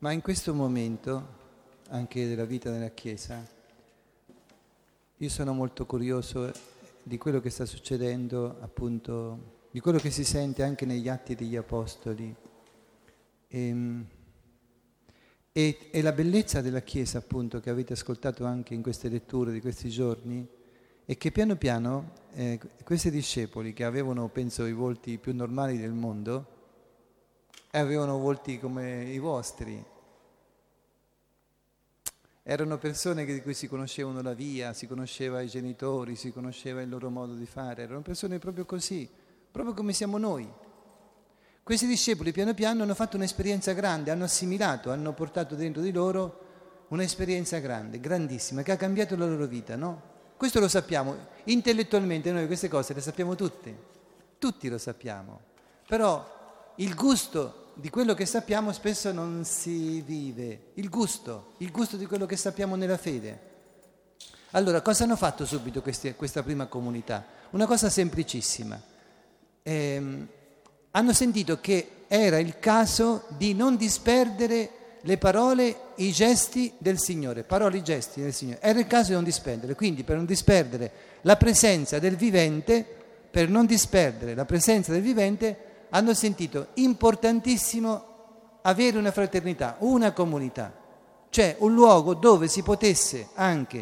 Ma in questo momento, anche della vita della Chiesa, io sono molto curioso di quello che sta succedendo, appunto, di quello che si sente anche negli Atti degli Apostoli. E la bellezza della Chiesa, appunto, che avete ascoltato anche in queste letture di questi giorni, è che piano piano questi discepoli, che avevano, penso, i volti più normali del mondo, avevano volti come i vostri. Erano persone di cui si conoscevano la via, si conosceva i genitori, si conosceva il loro modo di fare. Erano persone proprio così, proprio come siamo noi. Questi discepoli piano piano hanno fatto un'esperienza grande, hanno assimilato, hanno portato dentro di loro un'esperienza grande, grandissima, che ha cambiato la loro vita, no? Questo lo sappiamo, intellettualmente noi queste cose le sappiamo tutti lo sappiamo, però il gusto di quello che sappiamo spesso non si vive, il gusto di quello che sappiamo nella fede. Allora, cosa hanno fatto subito questa prima comunità? Una cosa semplicissima. Hanno sentito che era il caso di non disperdere le parole, i gesti del Signore, parole, i gesti del Signore. Era il caso di non disperdere, quindi per non disperdere la presenza del vivente, hanno sentito importantissimo avere una fraternità, una comunità, cioè un luogo dove si potesse anche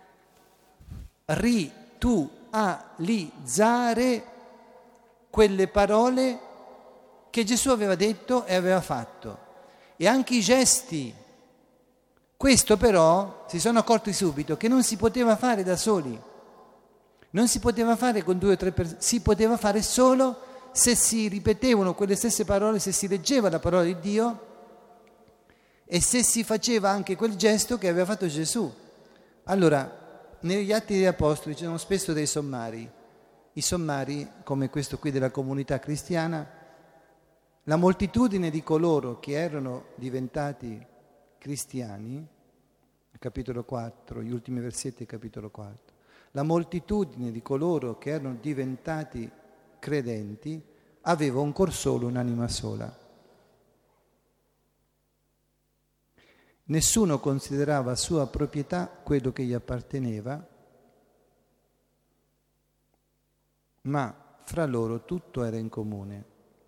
ritualizzare quelle parole che Gesù aveva detto e aveva fatto, e anche i gesti. Questo però si sono accorti subito che non si poteva fare da soli, non si poteva fare con 2 o 3 persone, si poteva fare solo se si ripetevano quelle stesse parole, se si leggeva la parola di Dio e se si faceva anche quel gesto che aveva fatto Gesù. Allora, negli Atti degli Apostoli ci sono spesso dei sommari. I sommari, come questo qui della comunità cristiana, la moltitudine di coloro che erano diventati cristiani, capitolo 4, gli ultimi versetti del capitolo 4, la moltitudine di coloro che erano diventati credenti aveva un cor solo, un'anima sola. Nessuno considerava sua proprietà quello che gli apparteneva, ma fra loro tutto era in comune.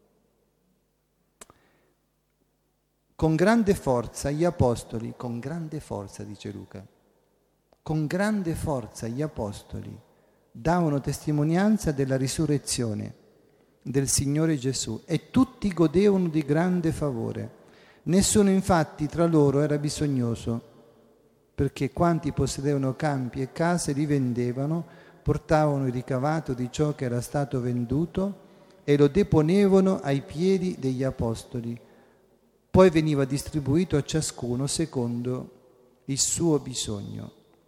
Con grande forza gli apostoli, con grande forza, dice Luca, con grande forza gli apostoli davano testimonianza della risurrezione del Signore Gesù e tutti godevano di grande favore. Nessuno infatti tra loro era bisognoso, perché quanti possedevano campi e case li vendevano, portavano il ricavato di ciò che era stato venduto e lo deponevano ai piedi degli apostoli. Poi veniva distribuito a ciascuno secondo il suo bisogno.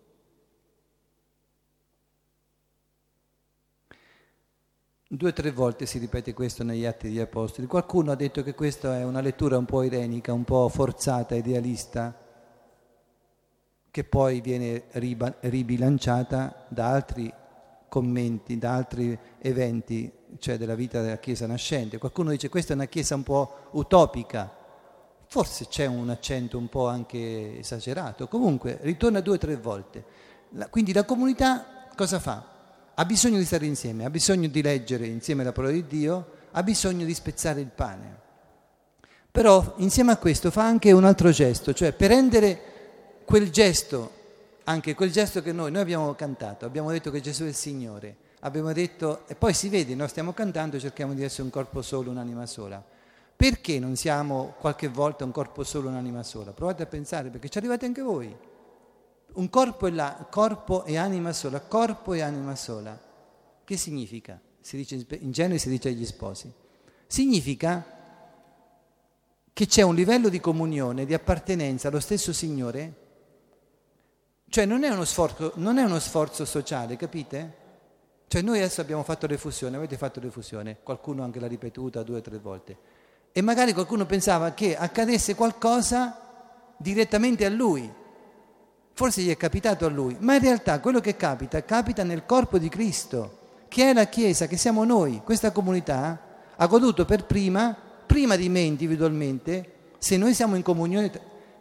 Due o tre volte si ripete questo negli Atti degli Apostoli. Qualcuno ha detto che questa è una lettura un po' irenica, un po' forzata, idealista, che poi viene ribilanciata da altri commenti, da altri eventi, cioè della vita della Chiesa nascente. Qualcuno dice che questa è una Chiesa un po' utopica. Forse c'è un accento un po' anche esagerato, comunque ritorna 2 o 3 volte. Quindi la comunità cosa fa? Ha bisogno di stare insieme, ha bisogno di leggere insieme la parola di Dio, ha bisogno di spezzare il pane. Però insieme a questo fa anche un altro gesto, cioè per rendere quel gesto, anche quel gesto che noi abbiamo cantato, abbiamo detto che Gesù è il Signore, abbiamo detto, e poi si vede, noi stiamo cantando, cerchiamo di essere un corpo solo, un'anima sola. Perché non siamo qualche volta un corpo solo, un'anima sola? Provate a pensare, perché ci arrivate anche voi. Un corpo e anima sola, corpo e anima sola. Che significa? Si dice, in genere si dice agli sposi. Significa che c'è un livello di comunione, di appartenenza allo stesso Signore. Cioè non è uno sforzo sociale, capite? Cioè noi adesso abbiamo fatto l'effusione, avete fatto l'effusione, qualcuno anche l'ha ripetuta 2 o 3 volte. E magari qualcuno pensava che accadesse qualcosa direttamente a lui. Forse gli è capitato a lui, ma in realtà quello che capita nel corpo di Cristo, che è la Chiesa, che siamo noi. Questa comunità ha goduto per prima di me individualmente, se noi siamo in comunione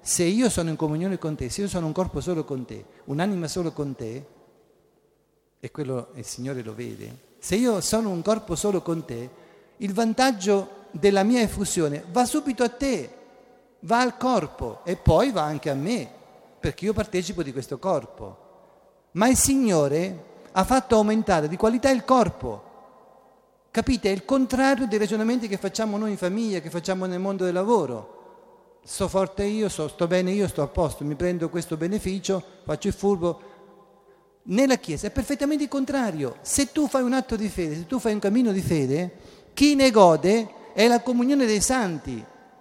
se io sono in comunione con te, se io sono un corpo solo con te, un'anima solo con te, e quello il Signore lo vede, se io sono un corpo solo con te, il vantaggio della mia effusione va subito a te, va al corpo e poi va anche a me, perché io partecipo di questo corpo. Ma il Signore ha fatto aumentare di qualità il corpo. Capite? È il contrario dei ragionamenti che facciamo noi in famiglia, che facciamo nel mondo del lavoro. Sto forte io, sto bene io, sto a posto, mi prendo questo beneficio, faccio il furbo. Nella Chiesa è perfettamente il contrario. Se tu fai un atto di fede, se tu fai un cammino di fede, chi ne gode è la comunione dei santi.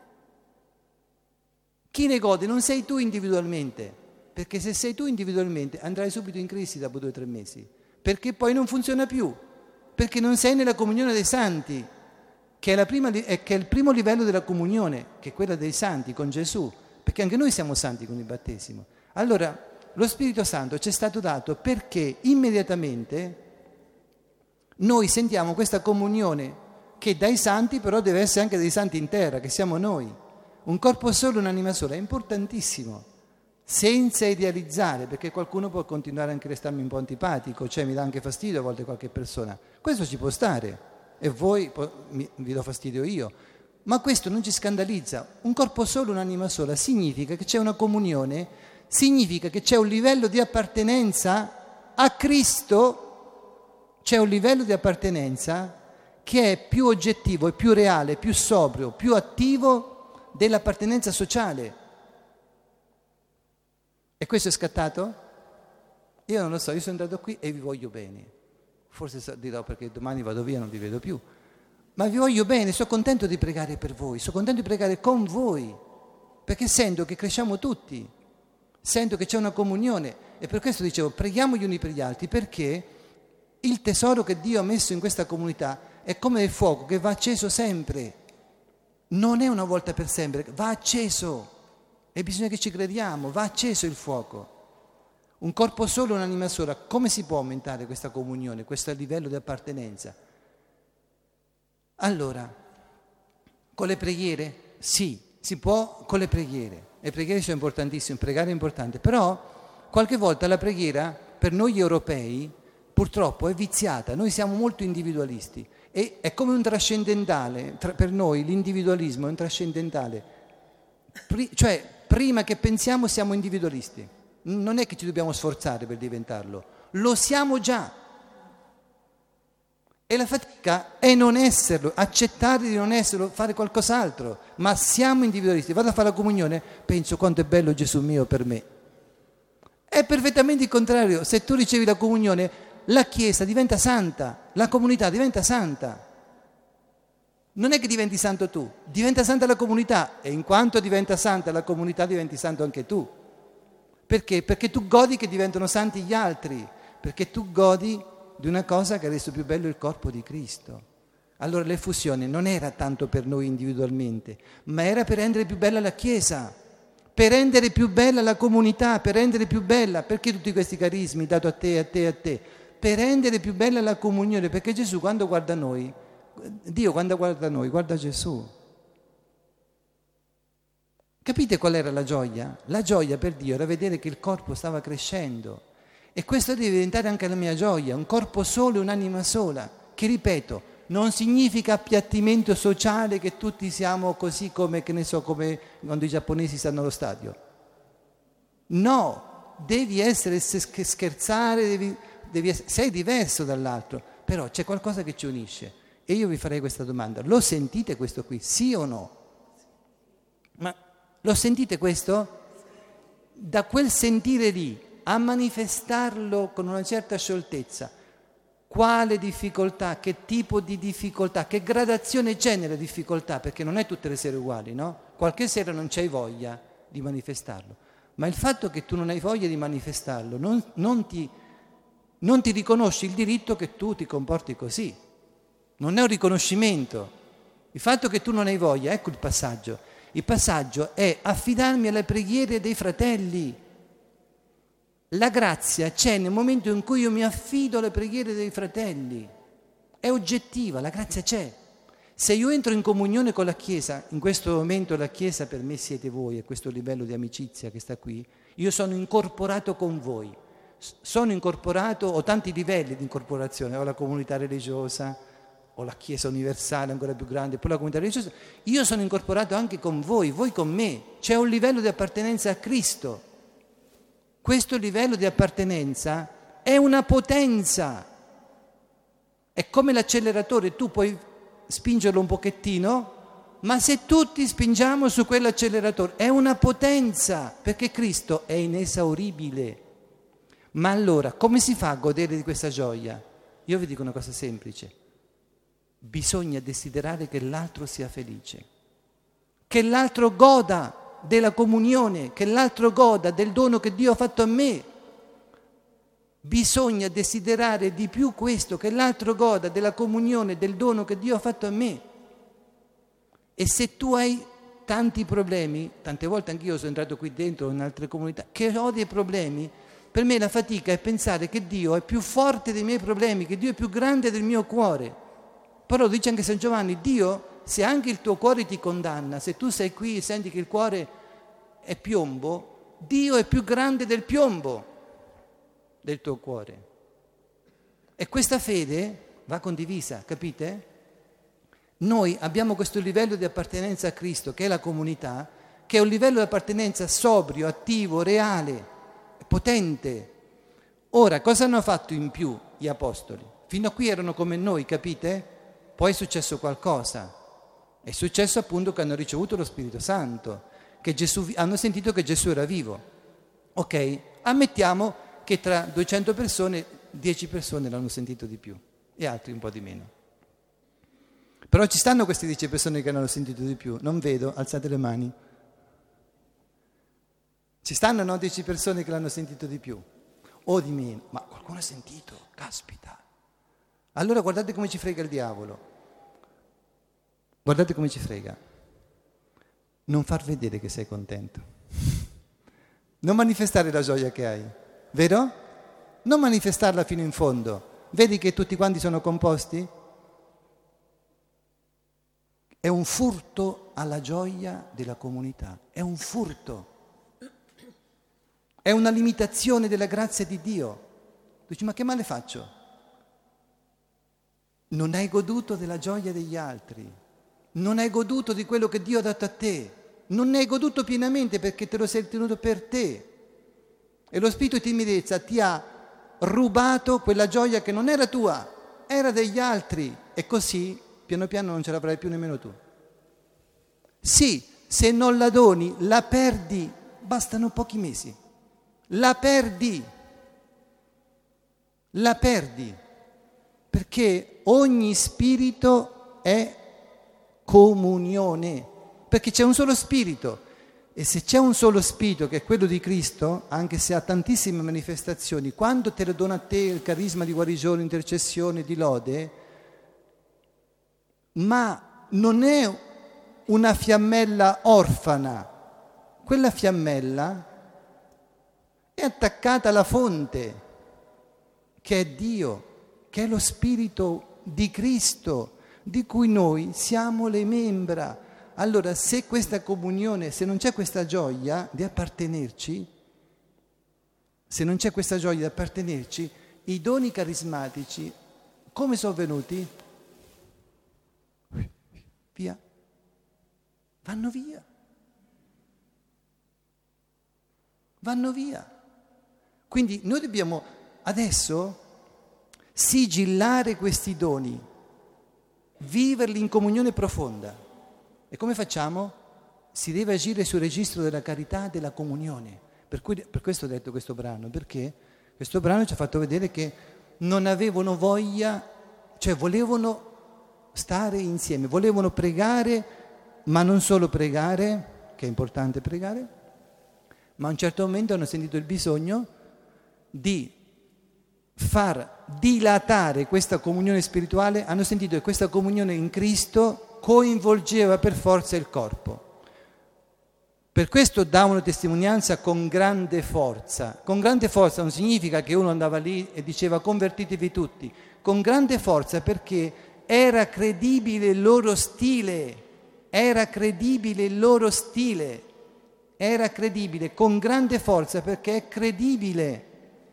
Chi ne gode non sei tu individualmente, perché se sei tu individualmente andrai subito in crisi dopo 2 o 3 mesi, perché poi non funziona più, perché non sei nella comunione dei santi, che è il primo livello della comunione, che è quella dei santi con Gesù, perché anche noi siamo santi con il battesimo. Allora, lo Spirito Santo ci è stato dato perché immediatamente noi sentiamo questa comunione che dai santi però deve essere anche dei santi in terra, che siamo noi. Un corpo solo, un'anima sola, è importantissimo, senza idealizzare, perché qualcuno può continuare anche a restarmi un po' antipatico, cioè mi dà anche fastidio a volte qualche persona. Questo ci può stare, e voi vi do fastidio io, ma questo non ci scandalizza. Un corpo solo, un'anima sola, significa che c'è una comunione, significa che c'è un livello di appartenenza a Cristo, c'è un livello di appartenenza che è più oggettivo, è più reale, più sobrio, più attivo dell'appartenenza sociale. E questo è scattato? Io non lo so, io sono andato qui e vi voglio bene. Forse dirò perché domani vado via, non vi vedo più. Ma vi voglio bene, sono contento di pregare per voi, sono contento di pregare con voi, perché sento che cresciamo tutti, sento che c'è una comunione. E per questo dicevo, preghiamo gli uni per gli altri, perché il tesoro che Dio ha messo in questa comunità è come il fuoco che va acceso sempre. Non è una volta per sempre, va acceso. E bisogna che ci crediamo, va acceso il fuoco. Un corpo solo, un'anima sola. Come si può aumentare questa comunione, questo livello di appartenenza? Allora, con le preghiere? Sì, si può con le preghiere. Le preghiere sono importantissime, pregare è importante, però qualche volta la preghiera per noi europei purtroppo è viziata, noi siamo molto individualisti e è come un trascendentale, per noi l'individualismo è un trascendentale, cioè prima che pensiamo siamo individualisti, non è che ci dobbiamo sforzare per diventarlo, lo siamo già. E la fatica è non esserlo, accettare di non esserlo, fare qualcos'altro, ma siamo individualisti. Vado a fare la comunione, penso quanto è bello Gesù mio per me. È perfettamente il contrario, se tu ricevi la comunione, la Chiesa diventa santa, la comunità diventa santa. Non è che diventi santo tu, diventa santa la comunità e in quanto diventa santa la comunità diventi santo anche tu. Perché? Perché tu godi che diventano santi gli altri, perché tu godi di una cosa che ha reso più bello il corpo di Cristo. Allora l'effusione non era tanto per noi individualmente, ma era per rendere più bella la Chiesa, per rendere più bella la comunità, per rendere più bella, perché tutti questi carismi dato a te, a te, a te, per rendere più bella la comunione, perché Gesù quando guarda noi, Dio quando guarda noi, guarda Gesù. Capite qual era la gioia? La gioia per Dio era vedere che il corpo stava crescendo. E questo deve diventare anche la mia gioia, un corpo solo e un'anima sola, che ripeto, non significa appiattimento sociale che tutti siamo così come, che ne so, come quando i giapponesi stanno allo stadio. No, devi essere scherzare, sei diverso dall'altro, però c'è qualcosa che ci unisce. E io vi farei questa domanda, lo sentite questo qui, sì o no? Ma lo sentite questo? Da quel sentire lì a manifestarlo con una certa scioltezza, quale difficoltà, che tipo di difficoltà, che gradazione c'è nella difficoltà, perché non è tutte le sere uguali, no? Qualche sera non c'hai voglia di manifestarlo, ma il fatto che tu non hai voglia di manifestarlo non ti riconosci il diritto che tu ti comporti così, non è un riconoscimento. Il fatto che tu non hai voglia, ecco il passaggio è affidarmi alle preghiere dei fratelli. La grazia c'è nel momento in cui io mi affido alle preghiere dei fratelli, è oggettiva, la grazia c'è. Se io entro in comunione con la Chiesa, in questo momento la Chiesa per me siete voi, a questo livello di amicizia che sta qui, io sono incorporato con voi, sono incorporato, ho tanti livelli di incorporazione, ho la comunità religiosa, ho la Chiesa universale ancora più grande, poi la comunità religiosa, io sono incorporato anche con voi con me, c'è un livello di appartenenza a Cristo. Questo livello di appartenenza è una potenza, è come l'acceleratore, tu puoi spingerlo un pochettino, ma se tutti spingiamo su quell'acceleratore è una potenza, perché Cristo è inesauribile. Ma allora come si fa a godere di questa gioia? Io vi dico una cosa semplice: bisogna desiderare che l'altro sia felice, che l'altro goda della comunione, che l'altro goda del dono che Dio ha fatto a me. Bisogna desiderare di più questo, che l'altro goda della comunione, del dono che Dio ha fatto a me. E se tu hai tanti problemi, tante volte anch'io sono entrato qui dentro in altre comunità, che ho dei problemi, per me la fatica è pensare che Dio è più forte dei miei problemi, che Dio è più grande del mio cuore. Però dice anche San Giovanni, Dio, se anche il tuo cuore ti condanna, se tu sei qui e senti che il cuore è piombo, Dio è più grande del piombo del tuo cuore. E questa fede va condivisa, capite? Noi abbiamo questo livello di appartenenza a Cristo, che è la comunità, che è un livello di appartenenza sobrio, attivo, reale, potente. Ora, cosa hanno fatto in più gli apostoli? Fino a qui erano come noi, capite? Poi è successo qualcosa. È successo appunto che hanno ricevuto lo Spirito Santo, che hanno sentito che Gesù era vivo. Ok, ammettiamo che tra 200 persone, 10 persone l'hanno sentito di più e altri un po' di meno. Però ci stanno queste 10 persone che l'hanno sentito di più? Non vedo, alzate le mani. Ci stanno, no, 10 persone che l'hanno sentito di più o di meno? Ma qualcuno ha sentito, caspita. Allora guardate come ci frega il diavolo. Guardate come ci frega. Non far vedere che sei contento. Non manifestare la gioia che hai. Vero? Non manifestarla fino in fondo. Vedi che tutti quanti sono composti? È un furto alla gioia della comunità. È un furto. È una limitazione della grazia di Dio. Dici, ma che male faccio? Non hai goduto della gioia degli altri. Non hai goduto di quello che Dio ha dato a te. Non ne hai goduto pienamente perché te lo sei tenuto per te. E lo spirito di timidezza ti ha rubato quella gioia che non era tua, era degli altri. E così, piano piano, non ce l'avrai più nemmeno tu. Sì, se non la doni, la perdi. Bastano pochi mesi. La perdi. La perdi. Perché ogni spirito è comunione. Perché c'è un solo spirito. E se c'è un solo spirito, che è quello di Cristo, anche se ha tantissime manifestazioni, quando te lo dona a te il carisma di guarigione, intercessione, di lode, ma non è una fiammella orfana, quella fiammella è attaccata alla fonte, che è Dio, che è lo Spirito di Cristo, di cui noi siamo le membra. Allora, se questa comunione, se non c'è questa gioia di appartenerci, i doni carismatici, come sono venuti? Via. Vanno via. Vanno via. Quindi noi dobbiamo adesso sigillare questi doni, viverli in comunione profonda. E come facciamo? Si deve agire sul registro della carità e della comunione. Per questo ho detto questo brano, perché questo brano ci ha fatto vedere che non avevano voglia, cioè volevano stare insieme, volevano pregare, ma non solo pregare, che è importante pregare, ma a un certo momento hanno sentito il bisogno di far dilatare questa comunione spirituale, hanno sentito che questa comunione in Cristo coinvolgeva per forza il corpo. Per questo davano testimonianza con grande forza. Con grande forza non significa che uno andava lì e diceva convertitevi tutti. Con grande forza perché era credibile il loro stile, era credibile il loro stile, era credibile con grande forza perché è credibile,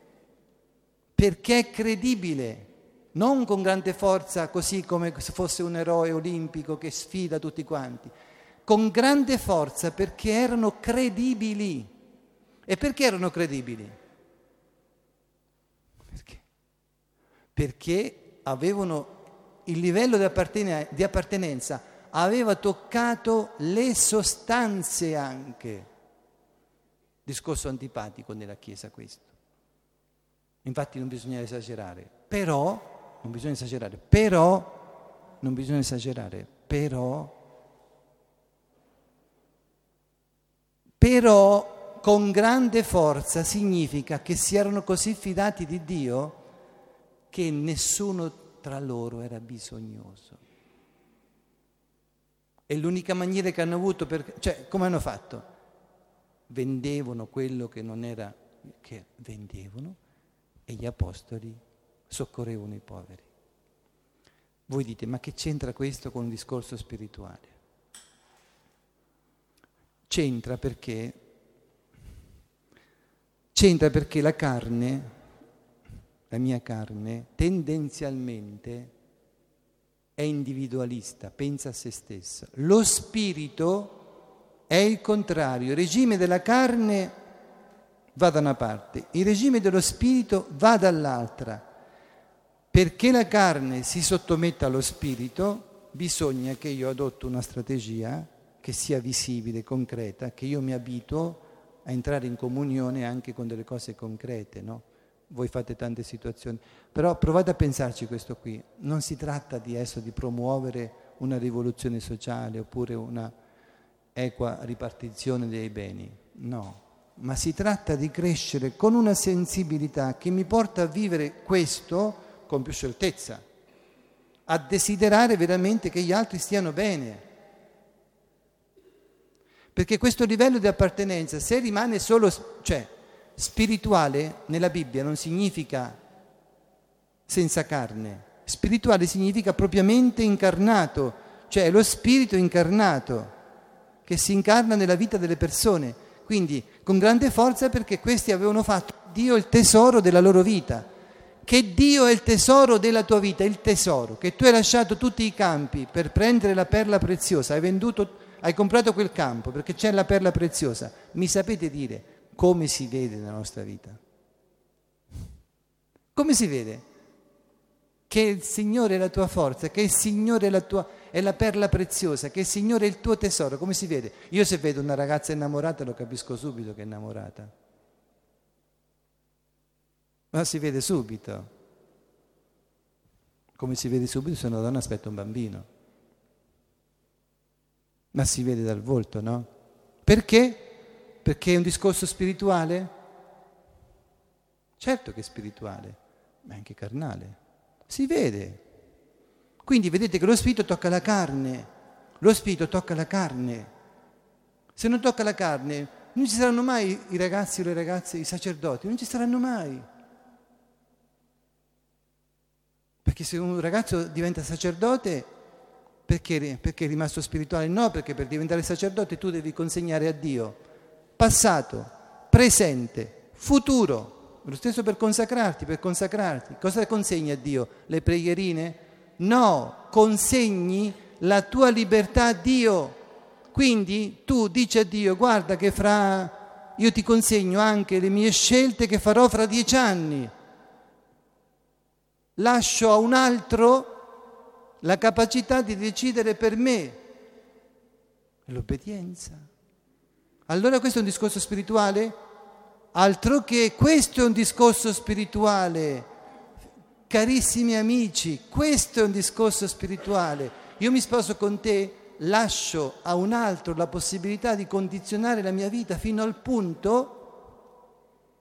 non con grande forza così come se fosse un eroe olimpico che sfida tutti quanti, con grande forza perché erano credibili. E perché erano credibili? Perché avevano il livello di appartenenza, aveva toccato le sostanze anche. Discorso antipatico nella Chiesa questo. Infatti non bisogna esagerare, però con grande forza significa che si erano così fidati di Dio che nessuno tra loro era bisognoso. E l'unica maniera che hanno avuto, come hanno fatto? Vendevano quello che non era, che vendevano, e gli apostoli soccorrevano i poveri. Voi dite, ma che c'entra questo con un discorso spirituale? C'entra perché la carne, la mia carne, tendenzialmente è individualista, pensa a se stessa. Lo spirito è il contrario, il regime della carne va da una parte, il regime dello spirito va dall'altra. Perché la carne si sottometta allo spirito, bisogna che io adotto una strategia che sia visibile, concreta, che io mi abituo a entrare in comunione anche con delle cose concrete, no? Voi fate tante situazioni, però provate a pensarci questo qui. Non si tratta di promuovere una rivoluzione sociale oppure una equa ripartizione dei beni, no. Ma si tratta di crescere con una sensibilità che mi porta a vivere questo con più scioltezza, a desiderare veramente che gli altri stiano bene. Perché questo livello di appartenenza, se rimane solo, spirituale nella Bibbia non significa senza carne, spirituale significa propriamente incarnato, cioè lo spirito incarnato che si incarna nella vita delle persone, quindi con grande forza perché questi avevano fatto Dio il tesoro della loro vita, che Dio è il tesoro della tua vita, il tesoro, che tu hai lasciato tutti i campi per prendere la perla preziosa, hai comprato quel campo perché c'è la perla preziosa. Mi sapete dire come si vede nella nostra vita? Come si vede? Che il Signore è la tua forza, che il Signore è la perla preziosa, che il Signore è il tuo tesoro. Come si vede? Io se vedo una ragazza innamorata lo capisco subito che è innamorata. Ma si vede subito. Come si vede subito se una donna aspetta un bambino. Ma si vede dal volto, no? Perché? Perché è un discorso spirituale? Certo che è spirituale, ma è anche carnale. Si vede. Quindi vedete che lo spirito tocca la carne. Lo spirito tocca la carne. Se non tocca la carne, non ci saranno mai i ragazzi o le ragazze, i sacerdoti, non ci saranno mai. Perché se un ragazzo diventa sacerdote, perché è rimasto spirituale? No, perché per diventare sacerdote tu devi consegnare a Dio passato, presente, futuro. Lo stesso per consacrarti. Cosa consegni a Dio? Le preghierine? No, consegni la tua libertà a Dio. Quindi tu dici a Dio, guarda che io ti consegno anche le mie scelte che farò fra 10 anni. Lascio a un altro la capacità di decidere per me. L'obbedienza. Allora questo è un discorso spirituale? Altro che questo è un discorso spirituale. Carissimi amici, questo è un discorso spirituale. Io mi sposo con te, lascio a un altro la possibilità di condizionare la mia vita fino al punto,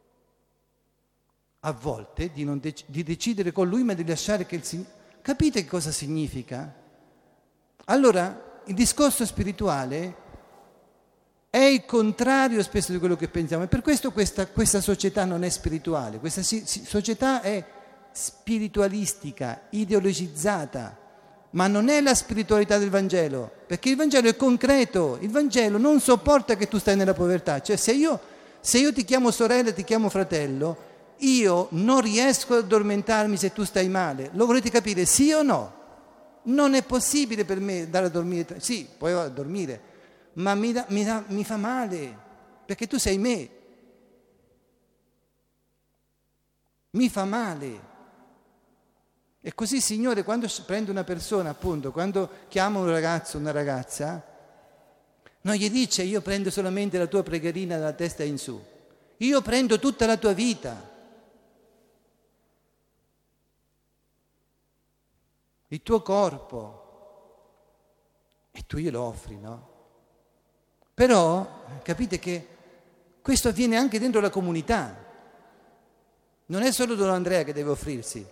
a volte, di decidere con lui, ma di lasciare che il Signore... Capite che cosa significa? Allora, il discorso spirituale è il contrario spesso di quello che pensiamo e per questo questa società non è spirituale, questa società è spiritualistica, ideologizzata, ma non è la spiritualità del Vangelo, perché il Vangelo è concreto, il Vangelo non sopporta che tu stai nella povertà, cioè se io ti chiamo sorella e ti chiamo fratello, io non riesco ad addormentarmi se tu stai male, lo volete capire sì o no? Non è possibile per me andare a dormire, sì, poi vado a dormire, ma mi fa male, perché tu sei me, mi fa male. E così, Signore, quando prende una persona, appunto, quando chiama un ragazzo o una ragazza, non gli dice io prendo solamente la tua preghierina dalla testa in su, io prendo tutta la tua vita, il tuo corpo, e tu glielo offri, no? Però capite che questo avviene anche dentro la comunità, non è solo Don Andrea che deve offrirsi,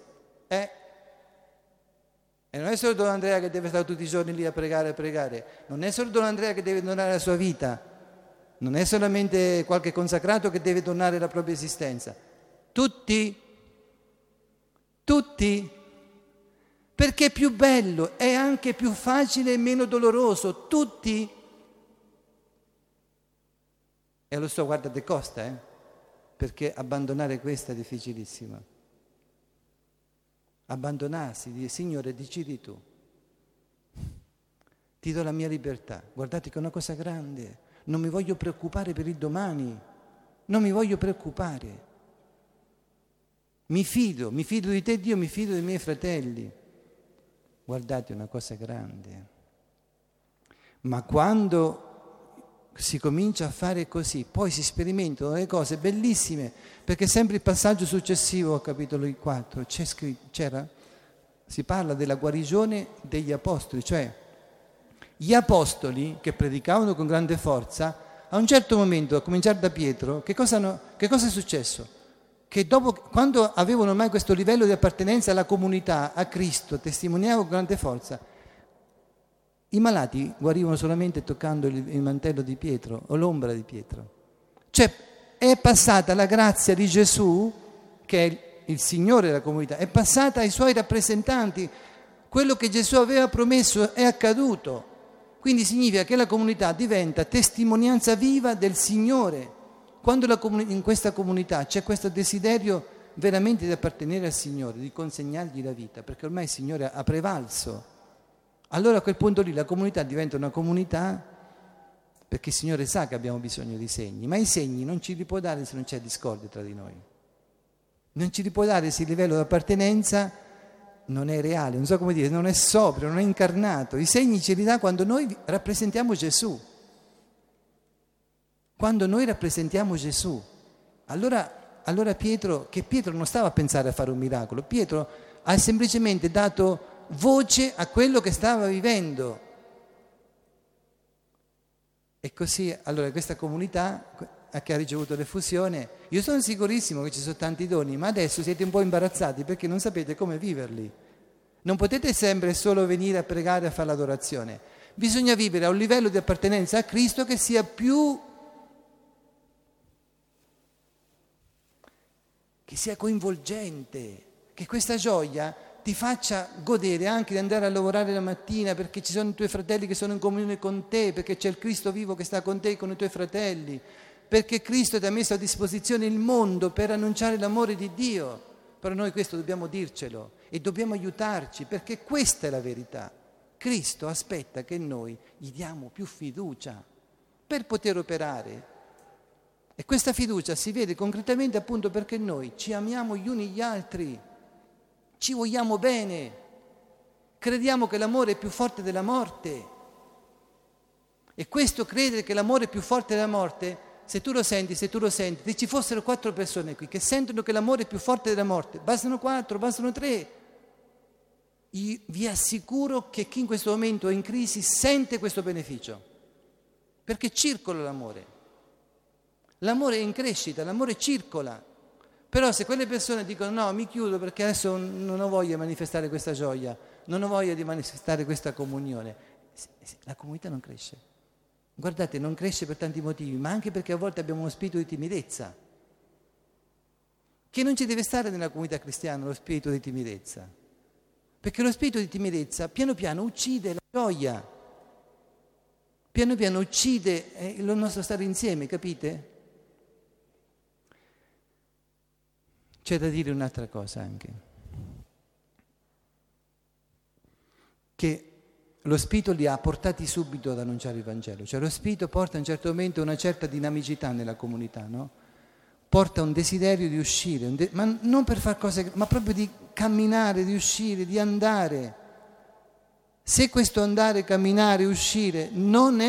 e non è solo Don Andrea che deve stare tutti i giorni lì a pregare, non è solo Don Andrea che deve donare la sua vita, non è solamente qualche consacrato che deve donare la propria esistenza. Tutti, perché è più bello, è anche più facile e meno doloroso, tutti. E lo so, guarda, te costa, perché abbandonare questo è difficilissimo. Abbandonarsi, dire Signore decidi tu, ti do la mia libertà, guardate che è una cosa grande, non mi voglio preoccupare per il domani, non mi voglio preoccupare, mi fido di te Dio, mi fido dei miei fratelli, guardate è una cosa grande, ma quando si comincia a fare così, poi si sperimentano delle cose bellissime, perché sempre il passaggio successivo al capitolo 4 si parla della guarigione degli apostoli, cioè gli apostoli che predicavano con grande forza, a un certo momento, a cominciare da Pietro, che cosa è successo? Che dopo, quando avevano ormai questo livello di appartenenza alla comunità, a Cristo, testimoniavano con grande forza, i malati guarivano solamente toccando il mantello di Pietro o l'ombra di Pietro. Cioè è passata la grazia di Gesù, che è il Signore della comunità, è passata ai suoi rappresentanti. Quello che Gesù aveva promesso è accaduto. Quindi significa che la comunità diventa testimonianza viva del Signore. Quando in questa comunità c'è questo desiderio veramente di appartenere al Signore, di consegnargli la vita, perché ormai il Signore ha prevalso, allora a quel punto lì la comunità diventa una comunità, perché il Signore sa che abbiamo bisogno di segni, ma i segni non ci li può dare se non c'è discordia tra di noi. Non ci li può dare se il livello di appartenenza non è reale, non so come dire, non è sobrio, non è incarnato. I segni ce li dà quando noi rappresentiamo Gesù. Quando noi rappresentiamo Gesù. Allora Pietro non stava a pensare a fare un miracolo, Pietro ha semplicemente dato voce a quello che stava vivendo. E così, allora questa comunità che ha ricevuto l'effusione, io sono sicurissimo che ci sono tanti doni, ma adesso siete un po' imbarazzati perché non sapete come viverli. Non potete sempre solo venire a pregare e a fare l'adorazione. Bisogna vivere a un livello di appartenenza a Cristo che sia coinvolgente, che questa gioia ti faccia godere anche di andare a lavorare la mattina perché ci sono i tuoi fratelli che sono in comunione con te, perché c'è il Cristo vivo che sta con te e con i tuoi fratelli, perché Cristo ti ha messo a disposizione il mondo per annunciare l'amore di Dio. Però noi questo dobbiamo dircelo e dobbiamo aiutarci, perché questa è la verità. Cristo aspetta che noi gli diamo più fiducia per poter operare. E questa fiducia si vede concretamente appunto perché noi ci amiamo gli uni gli altri, ci vogliamo bene, crediamo che l'amore è più forte della morte. E questo credere che l'amore è più forte della morte, se tu lo senti, se ci fossero 4 persone qui che sentono che l'amore è più forte della morte, bastano 4, bastano 3. Vi assicuro che chi in questo momento è in crisi sente questo beneficio, perché circola l'amore. L'amore è in crescita, l'amore circola. Però se quelle persone dicono no, mi chiudo perché adesso non ho voglia di manifestare questa gioia, non ho voglia di manifestare questa comunione, la comunità non cresce. Guardate, non cresce per tanti motivi, ma anche perché a volte abbiamo uno spirito di timidezza, che non ci deve stare nella comunità cristiana, lo spirito di timidezza. Perché lo spirito di timidezza piano piano uccide la gioia, piano piano uccide il nostro stare insieme, capite? C'è da dire un'altra cosa anche, che lo Spirito li ha portati subito ad annunciare il Vangelo, cioè lo Spirito porta a un certo momento una certa dinamicità nella comunità, no? Porta un desiderio di uscire, ma non per fare cose, ma proprio di camminare, di uscire, di andare. Se questo andare, camminare, uscire non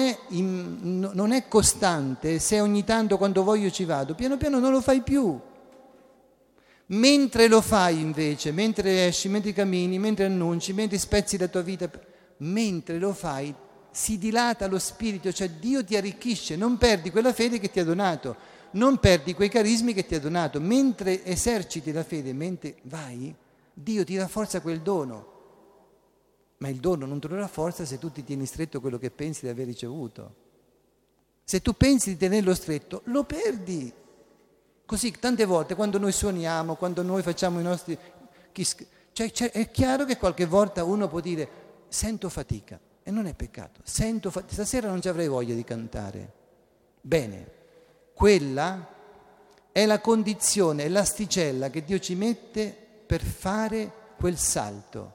è costante, se ogni tanto quando voglio ci vado, piano piano non lo fai più. Mentre lo fai invece, mentre esci, mentre cammini, mentre annunci, mentre spezzi la tua vita, mentre lo fai si dilata lo spirito, cioè Dio ti arricchisce, non perdi quella fede che ti ha donato, non perdi quei carismi che ti ha donato. Mentre eserciti la fede, mentre vai, Dio ti rafforza quel dono. Ma il dono non te lo rafforza se tu ti tieni stretto quello che pensi di aver ricevuto. Se tu pensi di tenerlo stretto, lo perdi. Così tante volte quando noi suoniamo, quando noi facciamo i nostri... è chiaro che qualche volta uno può dire sento fatica, e non è peccato, stasera non ci avrei voglia di cantare. Bene, quella è la condizione, è l'asticella che Dio ci mette per fare quel salto.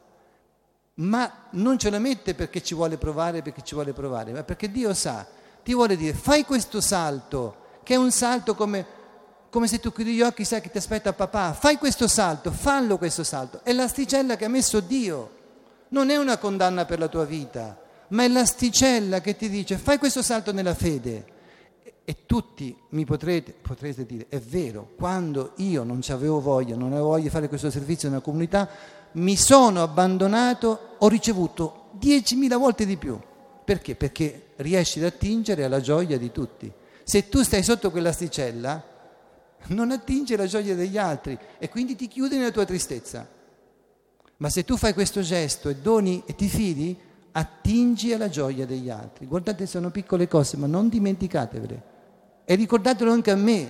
Ma non ce la mette perché ci vuole provare, ma perché Dio sa, ti vuole dire fai questo salto, che è un salto come se tu chiudi gli occhi, sai che ti aspetta papà, fai questo salto, fallo questo salto, è l'asticella che ha messo Dio, non è una condanna per la tua vita, ma è l'asticella che ti dice fai questo salto nella fede. E tutti mi potrete dire, è vero, quando io non avevo voglia di fare questo servizio nella comunità, mi sono abbandonato, ho ricevuto 10.000 volte di più. Perché? Perché riesci ad attingere alla gioia di tutti. Se tu stai sotto quell'asticella, non attingi la gioia degli altri e quindi ti chiudi nella tua tristezza. Ma se tu fai questo gesto e doni e ti fidi, attingi alla gioia degli altri. Guardate, sono piccole cose, ma non dimenticatevele. E ricordatelo anche a me.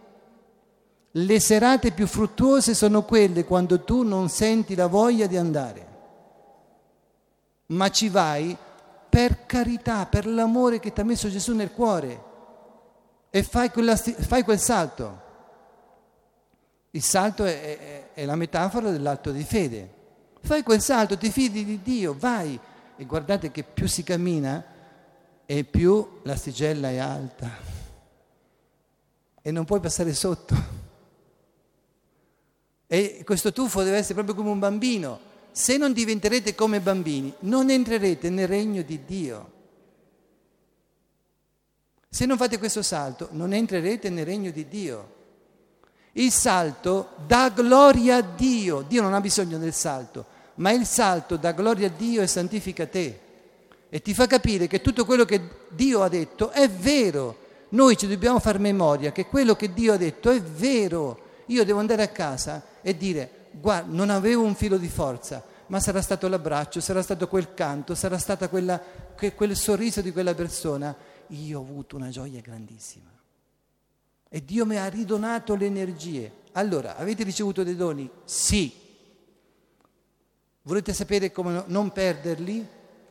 Le serate più fruttuose sono quelle quando tu non senti la voglia di andare, ma ci vai per carità, per l'amore che ti ha messo Gesù nel cuore e fai quel salto. Il salto è la metafora dell'atto di fede. Fai quel salto, ti fidi di Dio, vai. E guardate che più si cammina e più l'asticella è alta e non puoi passare sotto. E questo tuffo deve essere proprio come un bambino. Se non diventerete come bambini, non entrerete nel regno di Dio. Se non fate questo salto, non entrerete nel regno di Dio. Il salto dà gloria a Dio. Dio non ha bisogno del salto, ma il salto dà gloria a Dio e santifica te. E ti fa capire che tutto quello che Dio ha detto è vero. Noi ci dobbiamo far memoria che quello che Dio ha detto è vero. Io devo andare a casa e dire, guarda, non avevo un filo di forza, ma sarà stato l'abbraccio, sarà stato quel canto, sarà stato quel sorriso di quella persona. Io ho avuto una gioia grandissima. E Dio mi ha ridonato le energie. Allora, avete ricevuto dei doni? Sì. Volete sapere come non perderli?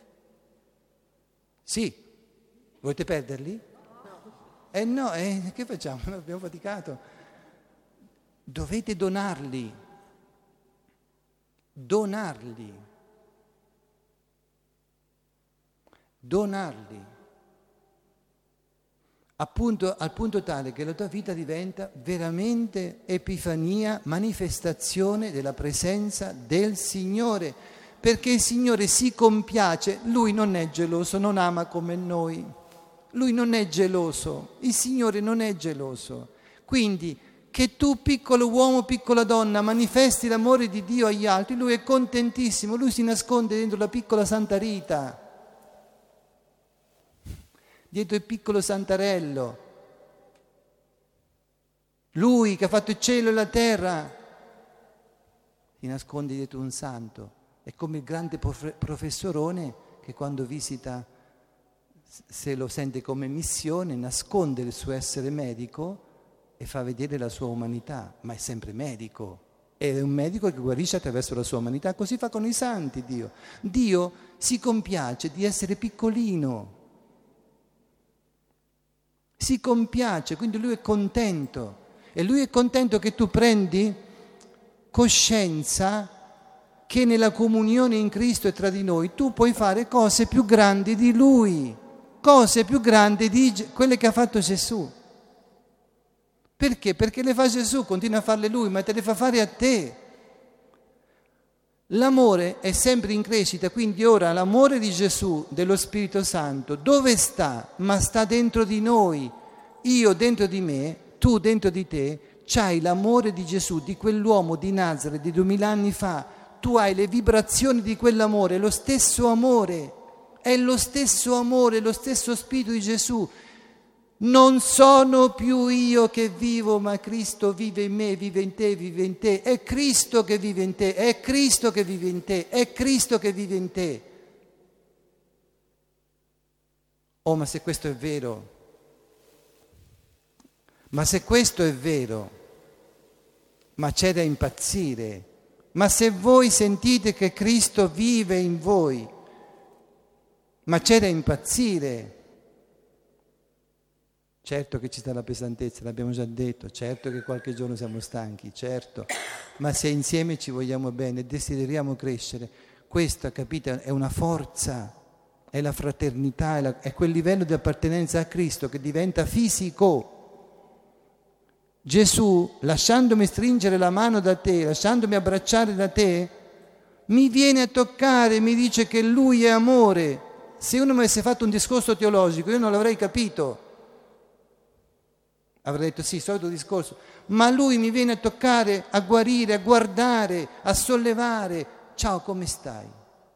Sì. Volete perderli? No, che facciamo? Abbiamo faticato. Dovete donarli. Appunto, al punto tale che la tua vita diventa veramente epifania, manifestazione della presenza del Signore, perché il Signore si compiace, Lui non è geloso, non ama come noi, Lui non è geloso, il Signore non è geloso, quindi che tu, piccolo uomo, piccola donna, manifesti l'amore di Dio agli altri, Lui è contentissimo, Lui si nasconde dentro la piccola Santa Rita, dietro il piccolo Santarello. Lui che ha fatto il cielo e la terra si nasconde dietro un santo. È come il grande professorone che quando visita, se lo sente come missione, nasconde il suo essere medico e fa vedere la sua umanità, ma è sempre medico, è è un medico che guarisce attraverso la sua umanità, così fa con i santi Dio. Dio si compiace di essere piccolino, si compiace, quindi Lui è contento e Lui è contento che tu prendi coscienza che nella comunione in Cristo e tra di noi tu puoi fare cose più grandi di Lui, cose più grandi di quelle che ha fatto Gesù. Perché? Perché le fa Gesù, continua a farle Lui, ma te le fa fare a te. L'amore è sempre in crescita, quindi ora l'amore di Gesù, dello Spirito Santo, dove sta? Ma sta dentro di noi. Io dentro di me, tu dentro di te, c'hai l'amore di Gesù, di quell'uomo di Nazareth di 2000 anni fa. Tu hai le vibrazioni di quell'amore, lo stesso amore, è lo stesso amore, lo stesso Spirito di Gesù. Non sono più io che vivo, ma Cristo vive in me, vive in te, vive in te. È Cristo che vive in te, è Cristo che vive in te, è Cristo che vive in te. Oh, ma se questo è vero, ma se questo è vero, ma c'è da impazzire. Ma se voi sentite che Cristo vive in voi, ma c'è da impazzire. Certo che ci sta la pesantezza, l'abbiamo già detto, certo che qualche giorno siamo stanchi, certo, ma se insieme ci vogliamo bene e desideriamo crescere, questa, capite, è una forza, è la fraternità, è quel livello di appartenenza a Cristo che diventa fisico. Gesù, lasciandomi stringere la mano da te, lasciandomi abbracciare da te, mi viene a toccare, mi dice che Lui è amore. Se uno mi avesse fatto un discorso teologico, io non l'avrei capito. Avrei detto sì, solito discorso, ma Lui mi viene a toccare, a guarire, a guardare, a sollevare. Ciao, come stai?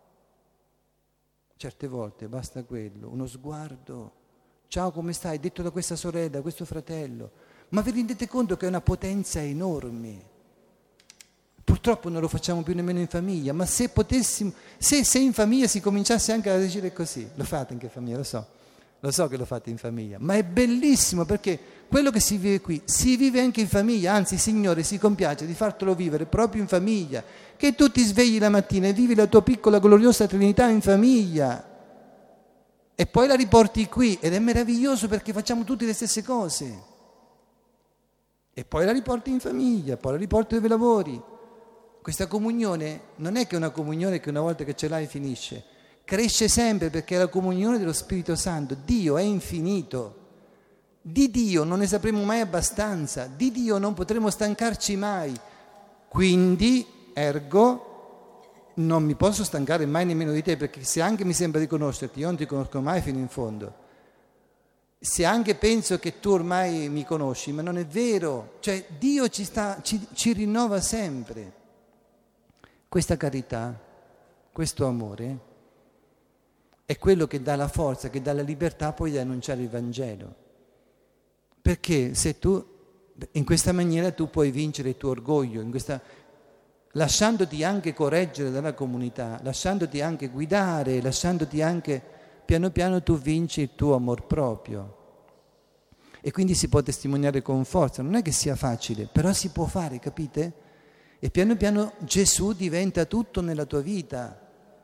Certe volte basta quello, uno sguardo. Ciao, come stai? Detto da questa sorella, da questo fratello. Ma vi rendete conto che è una potenza enorme? Purtroppo non lo facciamo più nemmeno in famiglia, ma se potessimo, se in famiglia si cominciasse anche a agire così, lo fate anche in famiglia, lo so che lo fate in famiglia, ma è bellissimo perché quello che si vive qui si vive anche in famiglia, anzi il Signore si compiace di fartelo vivere proprio in famiglia, che tu ti svegli la mattina e vivi la tua piccola gloriosa Trinità in famiglia e poi la riporti qui ed è meraviglioso perché facciamo tutte le stesse cose e poi la riporti in famiglia, poi la riporti dove lavori. Questa comunione non è che una comunione che una volta che ce l'hai finisce, cresce sempre perché è la comunione dello Spirito Santo. Dio è infinito, di Dio non ne sapremo mai abbastanza, di Dio non potremo stancarci mai, quindi ergo non mi posso stancare mai nemmeno di te, perché se anche mi sembra di conoscerti, io non ti conosco mai fino in fondo, se anche penso che tu ormai mi conosci, ma non è vero, cioè Dio ci rinnova sempre. Questa carità, questo amore è quello che dà la forza, che dà la libertà poi di annunciare il Vangelo. Perché se tu, in questa maniera tu puoi vincere il tuo orgoglio, lasciandoti anche correggere dalla comunità, lasciandoti anche guidare, lasciandoti anche, piano piano tu vinci il tuo amor proprio. E quindi si può testimoniare con forza, non è che sia facile, però si può fare, capite? E piano piano Gesù diventa tutto nella tua vita.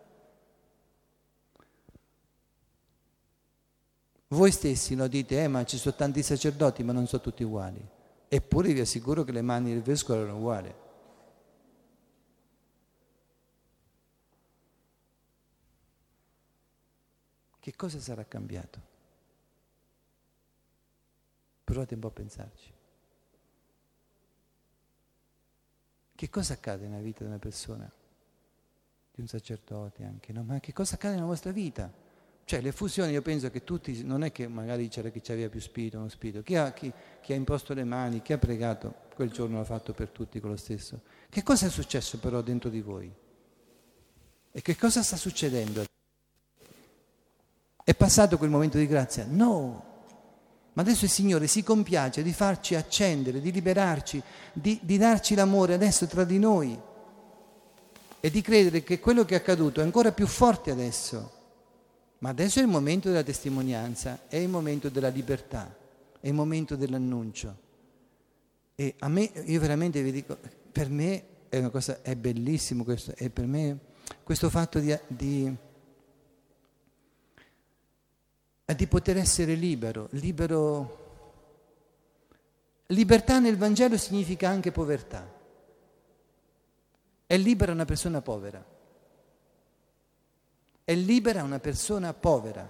Voi stessi lo dite, ma ci sono tanti sacerdoti, ma non sono tutti uguali. Eppure vi assicuro che le mani del vescovo erano uguali. Che cosa sarà cambiato? Provate un po' a pensarci. Che cosa accade nella vita di una persona? Di un sacerdote anche, no? Ma che cosa accade nella vostra vita? Cioè le fusioni, io penso che tutti, non è che magari c'era chi aveva più spirito, uno spirito, chi ha imposto le mani, chi ha pregato, quel giorno l'ha fatto per tutti con lo stesso. Che cosa è successo però dentro di voi? E che cosa sta succedendo? È passato quel momento di grazia? No! Ma adesso il Signore si compiace di farci accendere, di liberarci, di darci l'amore adesso tra di noi e di credere che quello che è accaduto è ancora più forte adesso. Ma adesso è il momento della testimonianza, è il momento della libertà, è il momento dell'annuncio. E a me, io veramente vi dico, per me è una cosa, è bellissimo questo, e per me questo fatto di poter essere libero. Libertà nel Vangelo significa anche povertà. È libera una persona povera. È libera una persona povera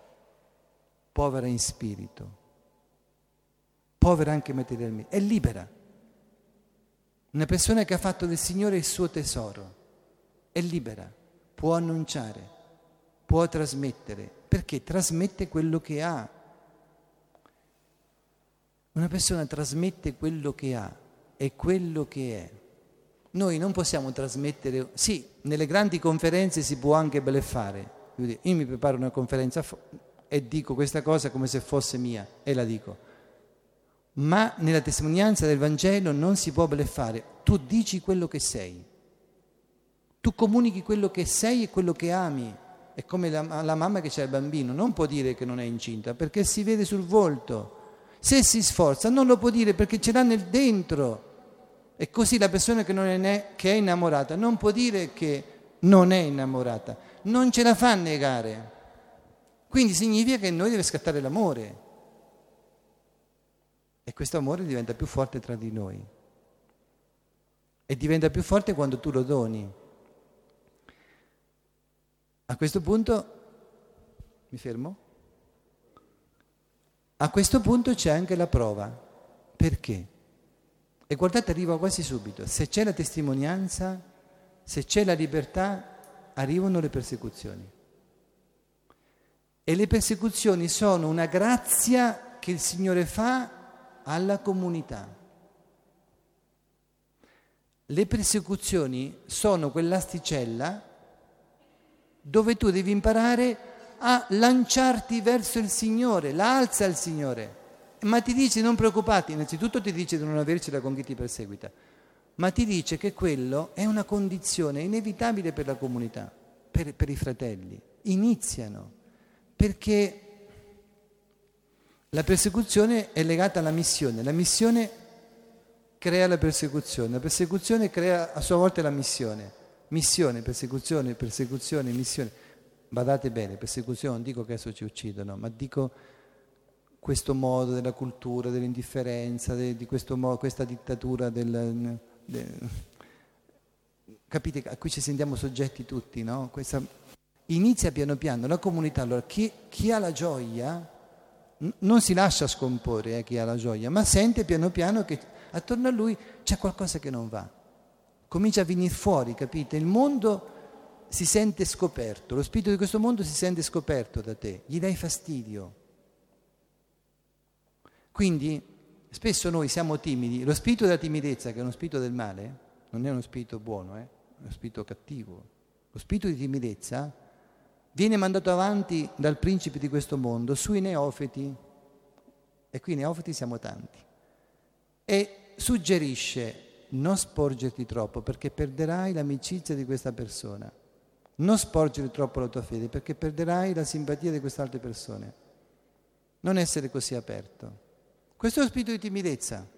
in spirito, povera anche materialmente. È libera. Una persona che ha fatto del Signore il suo tesoro. È libera, può annunciare, può trasmettere, perché trasmette quello che ha. Una persona trasmette quello che ha e quello che è. Noi non possiamo trasmettere, sì, nelle grandi conferenze si può anche bleffare. Io mi preparo una conferenza e dico questa cosa come se fosse mia e la dico. Ma nella testimonianza del Vangelo non si può bleffare. Tu dici quello che sei. Tu comunichi quello che sei e quello che ami. È come la mamma che c'ha il bambino, non può dire che non è incinta, perché si vede sul volto. Se si sforza non lo può dire perché ce l'ha nel dentro. E così la persona che è innamorata non può dire che non è innamorata, non ce la fa negare. Quindi significa che in noi deve scattare l'amore. E questo amore diventa più forte tra di noi. E diventa più forte quando tu lo doni. A questo punto, mi fermo? A questo punto c'è anche la prova. Perché? E guardate, arriva quasi subito. Se c'è la testimonianza, se c'è la libertà, arrivano le persecuzioni. E le persecuzioni sono una grazia che il Signore fa alla comunità. Le persecuzioni sono quell'asticella dove tu devi imparare a lanciarti verso il Signore, la alza al Signore. Ma ti dice non preoccupati, innanzitutto ti dice di non avercela con chi ti perseguita, ma ti dice che quello è una condizione inevitabile per la comunità, per i fratelli. Iniziano, perché la persecuzione è legata alla missione, la missione crea la persecuzione crea a sua volta la missione. Missione, persecuzione, missione. Badate bene, persecuzione non dico che adesso ci uccidono, ma dico questo modo della cultura, dell'indifferenza, di questa dittatura capite a cui ci sentiamo soggetti tutti, no? Inizia piano piano la comunità. Allora chi ha la gioia non si lascia scomporre, chi ha la gioia, ma sente piano piano che attorno a lui c'è qualcosa che non va. Comincia a venire fuori, capite? Il mondo si sente scoperto, lo spirito di questo mondo si sente scoperto da te, gli dai fastidio. Quindi spesso noi siamo timidi, lo spirito della timidezza, che è uno spirito del male, non è uno spirito buono, è uno spirito cattivo. Lo spirito di timidezza viene mandato avanti dal principe di questo mondo sui neofiti, e qui neofiti siamo tanti, e suggerisce: non sporgerti troppo perché perderai l'amicizia di questa persona, non sporgere troppo la tua fede perché perderai la simpatia di queste altre persone, non essere così aperto. Questo è lo spirito di timidezza,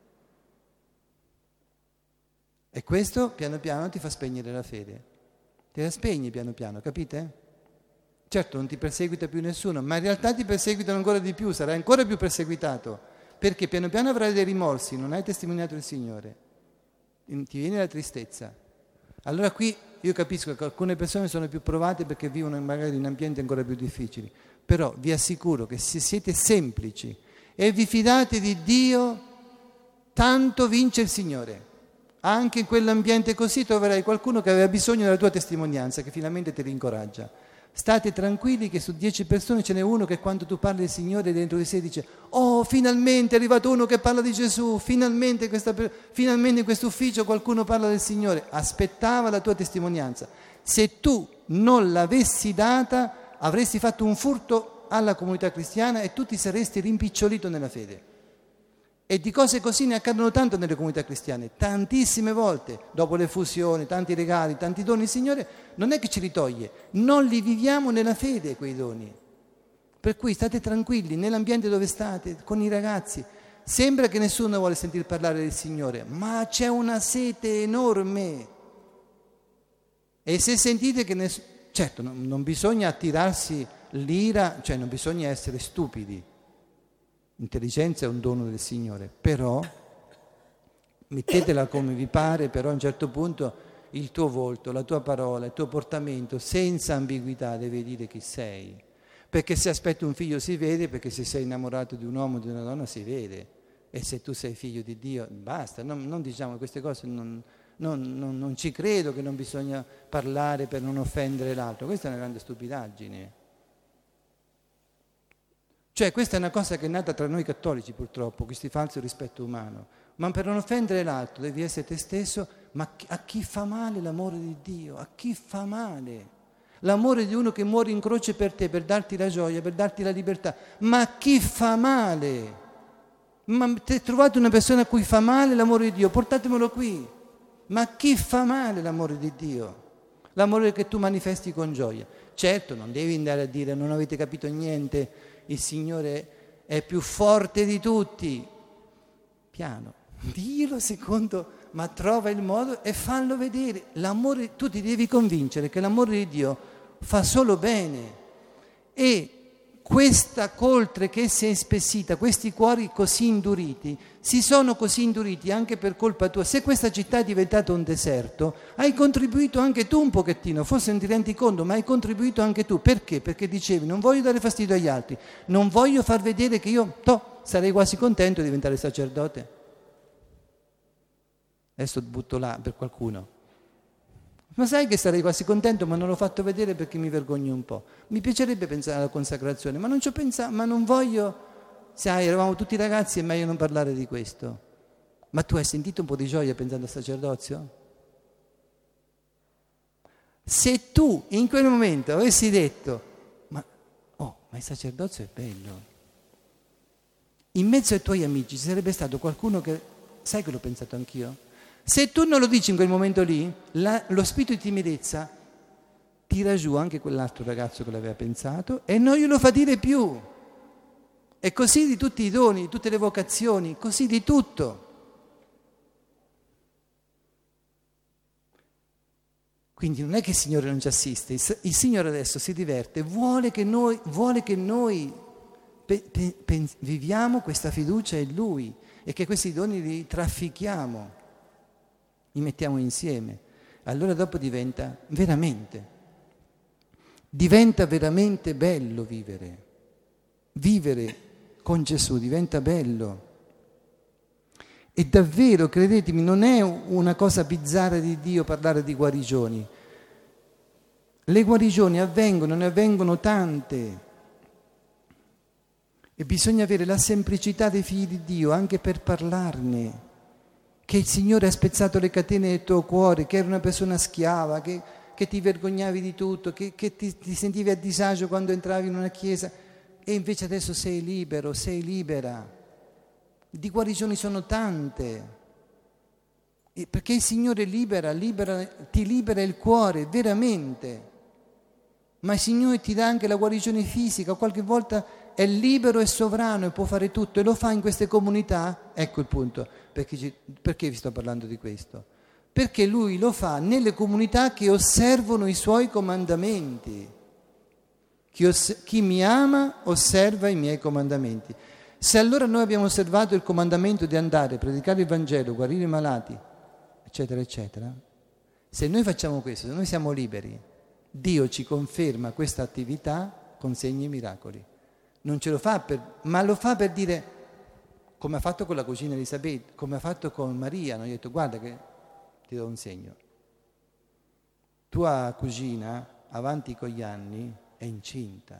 e questo piano piano ti fa spegnere la fede, te la spegni piano piano, capite? Certo non ti perseguita più nessuno, ma in realtà ti perseguitano ancora di più, sarai ancora più perseguitato, perché piano piano avrai dei rimorsi, non hai testimoniato il Signore, ti viene la tristezza. Allora qui io capisco che alcune persone sono più provate perché vivono magari in ambienti ancora più difficili, però vi assicuro che se siete semplici e vi fidate di Dio, tanto vince il Signore. Anche in quell'ambiente così troverai qualcuno che aveva bisogno della tua testimonianza, che finalmente ti rincoraggia. State tranquilli che su 10 persone ce n'è uno che quando tu parli del Signore dentro di sé dice: oh, finalmente è arrivato uno che parla di Gesù, finalmente in questo ufficio qualcuno parla del Signore. Aspettava la tua testimonianza. Se tu non l'avessi data, avresti fatto un furto alla comunità cristiana e tu ti saresti rimpicciolito nella fede. E di cose così ne accadono tanto nelle comunità cristiane, tantissime volte, dopo le fusioni, tanti regali, tanti doni. Il Signore non è che ce li toglie, non li viviamo nella fede quei doni. Per cui state tranquilli, nell'ambiente dove state, con i ragazzi, Sembra che nessuno vuole sentir parlare del Signore, ma c'è una sete enorme. E se sentite che certo, non bisogna attirarsi l'ira, cioè non bisogna essere stupidi. L'intelligenza è un dono del Signore, però mettetela come vi pare, però a un certo punto il tuo volto, la tua parola, il tuo portamento, senza ambiguità deve dire chi sei. Perché se aspetti un figlio si vede, perché se sei innamorato di un uomo o di una donna si vede. E se tu sei figlio di Dio, basta, non diciamo queste cose, non ci credo che non bisogna parlare per non offendere l'altro. Questa è una grande stupidaggine. Cioè questa è una cosa che è nata tra noi cattolici purtroppo, questo falso rispetto umano. Ma per non offendere l'altro devi essere te stesso, ma a chi fa male l'amore di Dio? A chi fa male? L'amore di uno che muore in croce per te, per darti la gioia, per darti la libertà. Ma a chi fa male? Ma te trovate una persona a cui fa male l'amore di Dio? Portatemelo qui. Ma a chi fa male l'amore di Dio? L'amore che tu manifesti con gioia. Certo, non devi andare a dire non avete capito niente, il Signore è più forte di tutti. Piano, dillo secondo, ma trova il modo e fallo vedere. L'amore, tu ti devi convincere che l'amore di Dio fa solo bene. E questa coltre che si è ispessita, questi cuori così induriti, si sono così induriti anche per colpa tua. Se questa città è diventata un deserto, hai contribuito anche tu un pochettino, forse non ti rendi conto, ma hai contribuito anche tu. Perché? Perché dicevi, non voglio dare fastidio agli altri, non voglio far vedere che io sarei quasi contento di diventare sacerdote. Adesso butto là per qualcuno. Ma sai che sarei quasi contento, ma non l'ho fatto vedere perché mi vergogno un po'. Mi piacerebbe pensare alla consacrazione, ma non ci ho pensato, ma non voglio. Sai, eravamo tutti ragazzi, è meglio non parlare di questo. Ma tu hai sentito un po' di gioia pensando al sacerdozio? Se tu in quel momento avessi detto, ma il sacerdozio è bello, in mezzo ai tuoi amici ci sarebbe stato qualcuno che, sai che l'ho pensato anch'io? Se tu non lo dici in quel momento lì, lo spirito di timidezza tira giù anche quell'altro ragazzo che l'aveva pensato e non glielo fa dire più. E così di tutti i doni, di tutte le vocazioni, così di tutto. Quindi non è che il Signore non ci assiste, il Signore adesso si diverte, vuole che noi viviamo questa fiducia in Lui e che questi doni li traffichiamo. Li mettiamo insieme, allora dopo diventa veramente bello vivere con Gesù diventa bello. E davvero, credetemi, non è una cosa bizzarra di Dio parlare di guarigioni. Le guarigioni avvengono, ne avvengono tante. E bisogna avere la semplicità dei figli di Dio anche per parlarne. Che il Signore ha spezzato le catene del tuo cuore, che eri una persona schiava, che ti vergognavi di tutto, che ti sentivi a disagio quando entravi in una chiesa e invece adesso sei libero, sei libera. Di guarigioni sono tante, perché il Signore ti libera il cuore, veramente. Ma il Signore ti dà anche la guarigione fisica, qualche volta è libero e sovrano e può fare tutto e lo fa in queste comunità. Ecco il punto, perché vi sto parlando di questo? Perché Lui lo fa nelle comunità che osservano i Suoi comandamenti. Chi mi ama osserva i miei comandamenti. Se allora noi abbiamo osservato il comandamento di andare, predicare il Vangelo, guarire i malati, eccetera, eccetera, se noi facciamo questo, se noi siamo liberi, Dio ci conferma questa attività con segni e miracoli. Non ce lo fa ma lo fa per dire, come ha fatto con la cugina Elisabetta, come ha fatto con Maria, hanno detto guarda che ti do un segno. Tua cugina, avanti con gli anni, è incinta.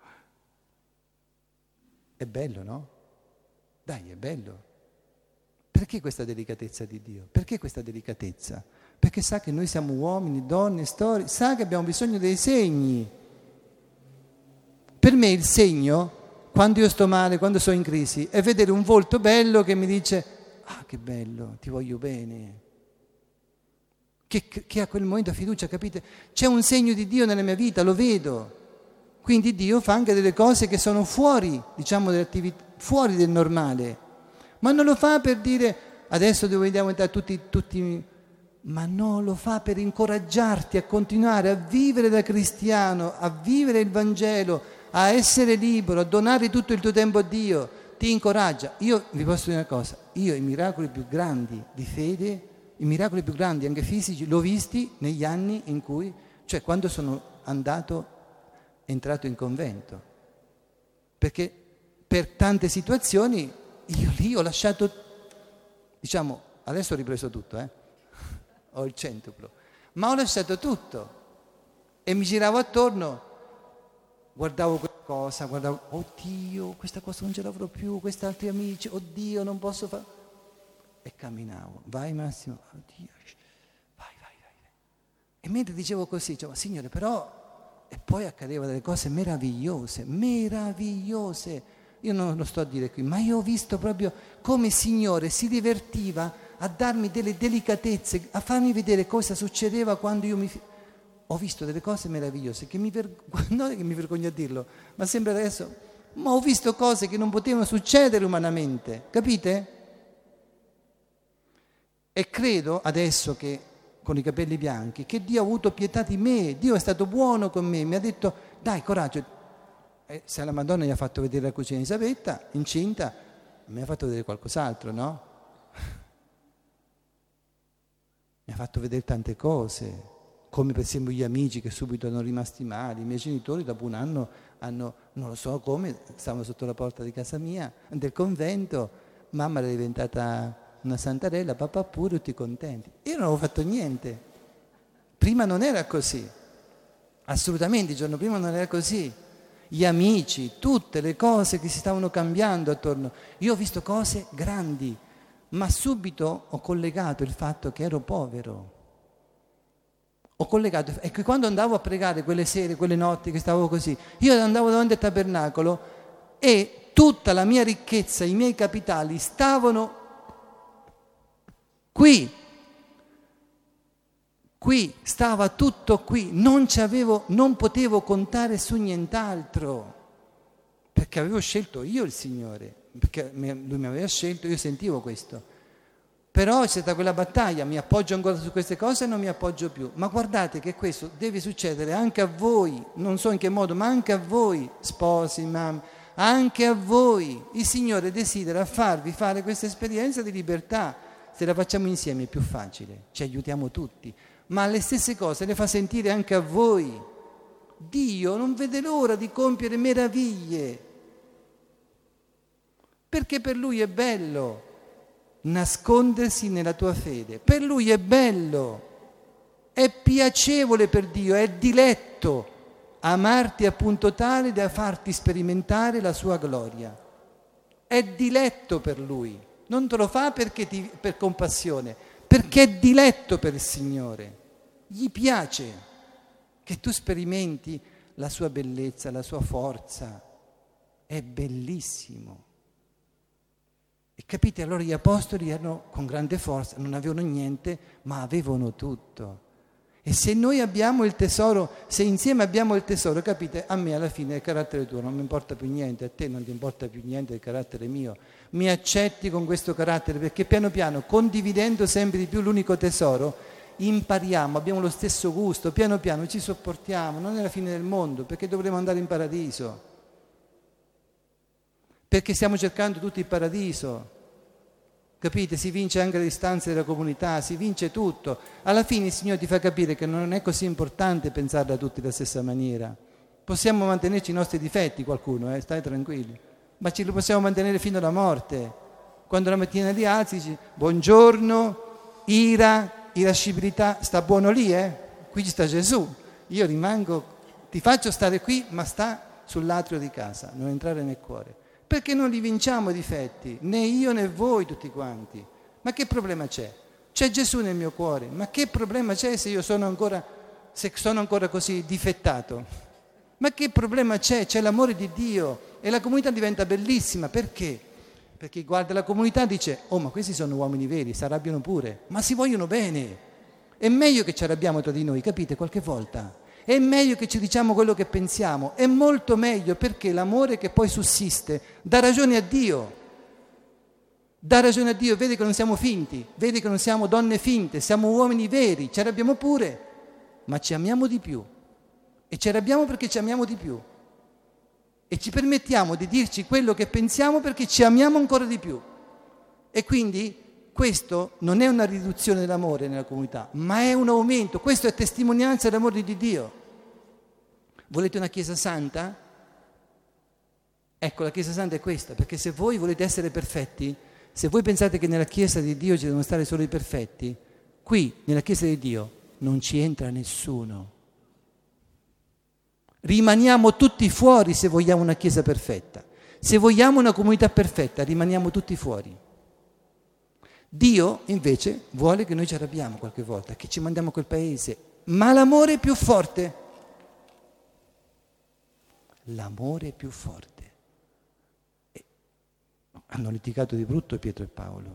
È bello, no? Dai, è bello. Perché questa delicatezza di Dio? Perché questa delicatezza? Perché sa che noi siamo uomini, donne, storie, sa che abbiamo bisogno dei segni. Per me il segno, quando io sto male, quando sono in crisi, è vedere un volto bello che mi dice ah, che bello, ti voglio bene. Che a quel momento ha fiducia, capite? C'è un segno di Dio nella mia vita, lo vedo. Quindi Dio fa anche delle cose che sono fuori, diciamo, fuori del normale. Ma non lo fa per dire adesso dobbiamo diventare tutti, ma no, lo fa per incoraggiarti a continuare a vivere da cristiano, a vivere il Vangelo, a essere libero, a donare tutto il tuo tempo a Dio. Ti incoraggia. Io vi posso dire una cosa, io i miracoli più grandi di fede, i miracoli più grandi anche fisici, l'ho visti negli anni in cui, cioè quando sono entrato in convento. Perché per tante situazioni io lì ho lasciato, diciamo, adesso ho ripreso tutto, ho il centuplo, ma ho lasciato tutto e mi giravo attorno, guardavo qualcosa, guardavo, oddio, questa cosa non ce l'avrò più, questi altri amici, oddio, non posso fare, e camminavo, vai Massimo, oddio, vai. E mentre dicevo così, dicevo, Signore, però, e poi accadevano delle cose meravigliose. Io non lo sto a dire qui, ma io ho visto proprio come il Signore si divertiva a darmi delle delicatezze, a farmi vedere cosa succedeva quando ho visto delle cose meravigliose, che non è che mi vergogno a dirlo, ma sembra adesso, ma ho visto cose che non potevano succedere umanamente, capite? E credo adesso che con i capelli bianchi, che Dio ha avuto pietà di me, Dio è stato buono con me, mi ha detto dai coraggio, se la Madonna gli ha fatto vedere la cucina di Elisabetta, incinta, mi ha fatto vedere qualcos'altro, no? Mi ha fatto vedere tante cose, come per esempio gli amici che subito hanno rimasti male, i miei genitori dopo un anno hanno, non lo so come, stavano sotto la porta di casa mia, del convento, mamma era diventata una santarella, papà pure, tutti contenti. Io non avevo fatto niente. Prima non era così. Assolutamente, il giorno prima non era così. Gli amici, tutte le cose che si stavano cambiando attorno. Io ho visto cose grandi, ma subito ho collegato il fatto che ero povero. Ho collegato, e che quando andavo a pregare quelle sere, quelle notti che stavo così, io andavo davanti al tabernacolo e tutta la mia ricchezza, i miei capitali stavano qui, stava tutto qui, non potevo contare su nient'altro, perché avevo scelto io il Signore, perché Lui mi aveva scelto, io sentivo questo. Però c'è stata quella battaglia, mi appoggio ancora su queste cose e non mi appoggio più. Ma guardate che questo deve succedere anche a voi, non so in che modo, ma anche a voi, sposi, mamme, anche a voi. Il Signore desidera farvi fare questa esperienza di libertà. Se la facciamo insieme è più facile, ci aiutiamo tutti, ma le stesse cose le fa sentire anche a voi. Dio non vede l'ora di compiere meraviglie, perché per Lui è bello nascondersi nella tua fede, per Lui è bello, è piacevole per Dio, è diletto amarti a punto tale da farti sperimentare la sua gloria, è diletto per Lui. Non te lo fa per compassione, perché è diletto per il Signore. Gli piace che tu sperimenti la sua bellezza, la sua forza. È bellissimo. E capite, allora gli apostoli erano con grande forza, non avevano niente, ma avevano tutto. E se noi abbiamo il tesoro, se insieme abbiamo il tesoro, capite, a me alla fine il carattere tuo non mi importa più niente, a te non ti importa più niente del carattere mio. Mi accetti con questo carattere, perché piano piano, condividendo sempre di più l'unico tesoro, impariamo, abbiamo lo stesso gusto, piano piano ci sopportiamo, non è la fine del mondo, perché dovremo andare in paradiso. Perché stiamo cercando tutti il paradiso. Capite? Si vince anche le istanze della comunità, si vince tutto. Alla fine il Signore ti fa capire che non è così importante pensarla tutti alla stessa maniera. Possiamo mantenerci i nostri difetti, qualcuno, stai tranquilli, ma ce li possiamo mantenere fino alla morte. Quando la mattina ti alzi dici buongiorno, irascibilità, sta buono lì, qui ci sta Gesù. Io rimango, ti faccio stare qui, ma sta sull'atrio di casa, non entrare nel cuore. Perché non li vinciamo i difetti, né io né voi tutti quanti. Ma che problema c'è? C'è Gesù nel mio cuore, ma che problema c'è se io sono ancora così difettato? Ma che problema c'è? C'è l'amore di Dio e la comunità diventa bellissima. Perché? Perché guarda la comunità e dice, oh ma questi sono uomini veri, si arrabbiano pure, ma si vogliono bene. È meglio che ci arrabbiamo tra di noi, capite, qualche volta. È meglio che ci diciamo quello che pensiamo, è molto meglio, perché l'amore che poi sussiste dà ragione a Dio. Dà ragione a Dio, vede che non siamo finti, vede che non siamo donne finte, siamo uomini veri, ci arrabbiamo pure, ma ci amiamo di più. E ci arrabbiamo perché ci amiamo di più. E ci permettiamo di dirci quello che pensiamo perché ci amiamo ancora di più. E quindi questo non è una riduzione dell'amore nella comunità, ma è un aumento. Questo è testimonianza dell'amore di Dio. Volete una Chiesa santa? Ecco, la Chiesa santa è questa, perché se voi volete essere perfetti, se voi pensate che nella Chiesa di Dio ci devono stare solo i perfetti, qui, nella Chiesa di Dio, non ci entra nessuno. Rimaniamo tutti fuori se vogliamo una Chiesa perfetta. Se vogliamo una comunità perfetta, rimaniamo tutti fuori. Dio, invece, vuole che noi ci arrabbiamo qualche volta, che ci mandiamo a quel paese, ma l'amore è più forte. L'amore è più forte. Hanno litigato di brutto Pietro e Paolo.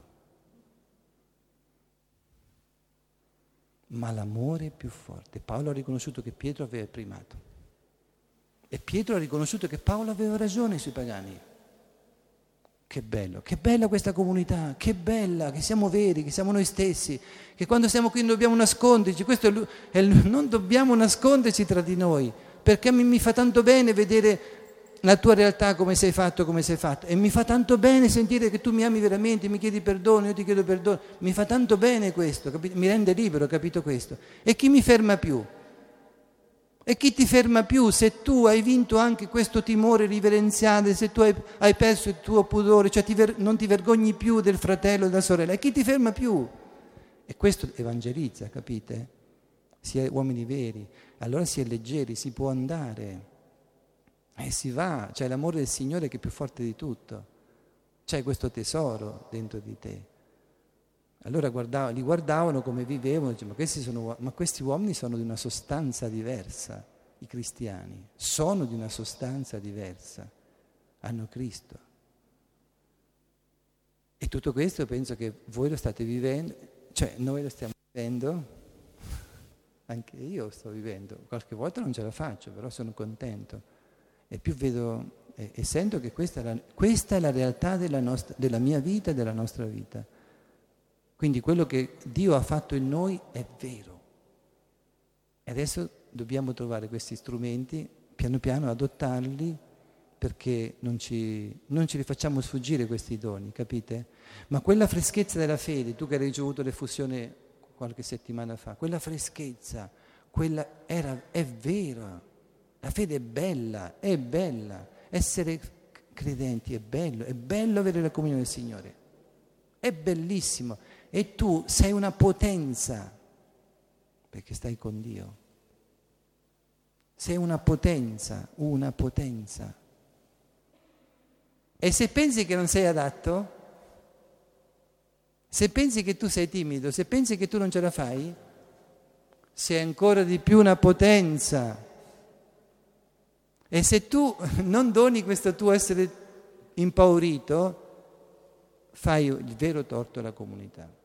Ma l'amore è più forte. Paolo ha riconosciuto che Pietro aveva il primato. E Pietro ha riconosciuto che Paolo aveva ragione sui pagani. Che bello, che bella questa comunità, che bella, che siamo veri, che siamo noi stessi, che quando siamo qui non dobbiamo nasconderci, non dobbiamo nasconderci tra di noi, perché mi fa tanto bene vedere la tua realtà come sei fatto, e mi fa tanto bene sentire che tu mi ami veramente, mi chiedi perdono, io ti chiedo perdono, mi fa tanto bene questo, capito? Mi rende libero, capito questo? E chi mi ferma più? E chi ti ferma più se tu hai vinto anche questo timore riverenziale, se tu hai perso il tuo pudore, cioè non ti vergogni più del fratello e della sorella, e chi ti ferma più? E questo evangelizza, capite? Si è uomini veri, allora si è leggeri, si può andare e si va, c'è l'amore del Signore che è più forte di tutto, c'è questo tesoro dentro di te. Allora li guardavano come vivevano, dicevano, ma questi uomini sono di una sostanza diversa, i cristiani, sono di una sostanza diversa, hanno Cristo. E tutto questo penso che voi lo state vivendo, cioè noi lo stiamo vivendo, anche io sto vivendo, qualche volta non ce la faccio, però sono contento. E più vedo e sento che questa è la realtà della mia vita e della nostra vita. Quindi quello che Dio ha fatto in noi è vero. E adesso dobbiamo trovare questi strumenti, piano piano adottarli, perché non ce li facciamo sfuggire questi doni, capite? Ma quella freschezza della fede, tu che hai ricevuto l'effusione qualche settimana fa, quella freschezza, è vera. La fede è bella. Essere credenti è bello avere la comunione del Signore. È bellissimo. E tu sei una potenza, perché stai con Dio. Sei una potenza. E se pensi che non sei adatto, se pensi che tu sei timido, se pensi che tu non ce la fai, sei ancora di più una potenza. E se tu non doni questo tuo essere impaurito, fai il vero torto alla comunità.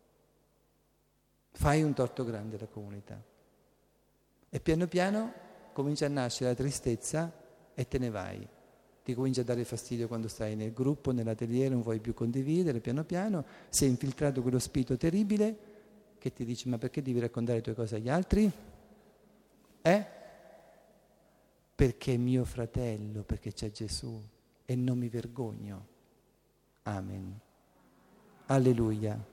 Fai un torto grande alla comunità. E piano piano comincia a nascere la tristezza e te ne vai. Ti comincia a dare fastidio quando stai nel gruppo, nell'atelier, non vuoi più condividere, piano piano sei infiltrato quello spirito terribile che ti dice: ma perché devi raccontare le tue cose agli altri? Perché è mio fratello, perché c'è Gesù e non mi vergogno. Amen. Alleluia.